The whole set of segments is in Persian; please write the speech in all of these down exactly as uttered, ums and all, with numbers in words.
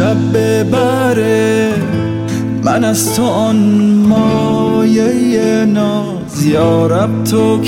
شب ببره من از تو آن مایه ناز، یارب تو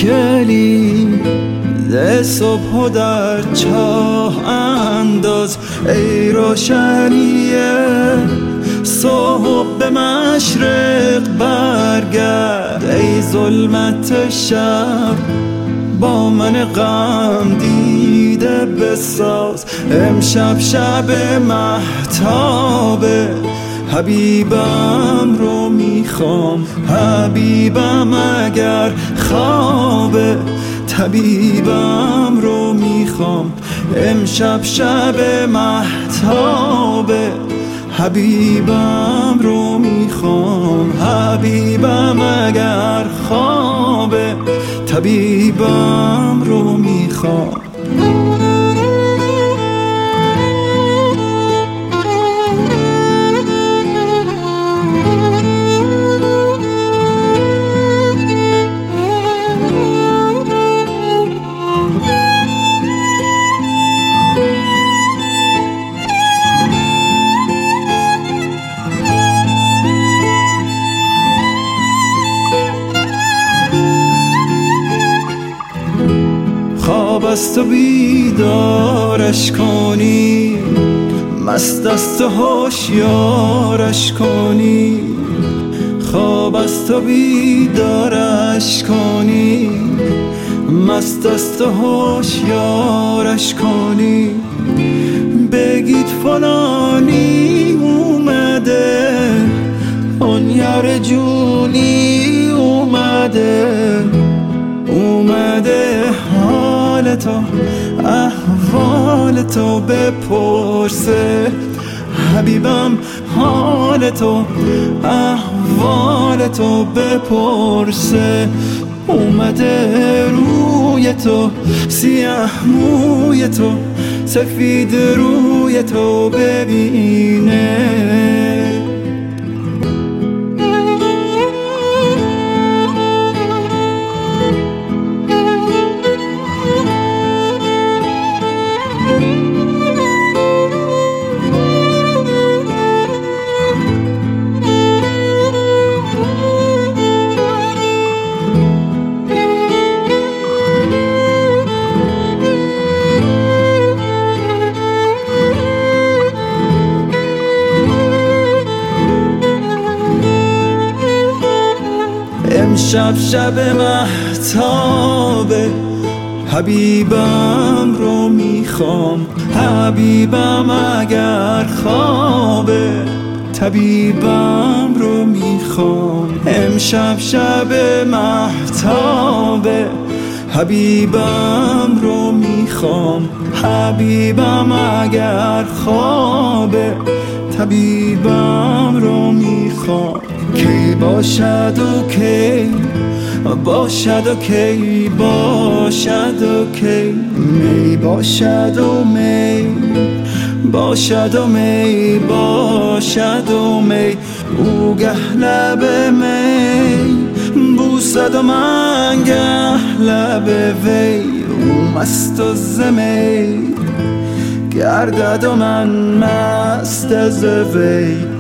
کلید صبح و در چاه انداز. ای روشنیه صبح به مشرق برگرد، ای ظلمت شب با من غم دیده بساز. امشب شب مهتابه حبیبم رو میخوام، حبیبم اگر خوابه طبیبم رو میخوام. امشب شب مهتابه حبیبم رو میخوام، حبیبم اگر خوابه طبیبم رو میخوام. خواب است و بیدارش کنی، مست است و هوشیارش کنی. خواب است و بیدارش کنی، مست است و هوشیارش کنی. بگید فلانی اومده، اون یار جونی اومده، اومده حال تو احوال تو بپرسه. حبیبم حال تو احوال تو بپرسه. اومده روی تو سیاه موی تو، سفید روی تو ببینه. امشب شب مهتابه حبیبم رو میخوام، حبیبم اگر خوابه طبیبم رو میخوام. امشب شب مهتابه حبیبم رو میخوام، حبیبم اگر خوابه طبیبم رو میخوام. کی باشد و کی باشد و کی باشد و کی، می باشد و می باشد و می باشد و می. او گه لب می بوسد و من گه لب وی. او مست و زمی گردد و من مست از وی.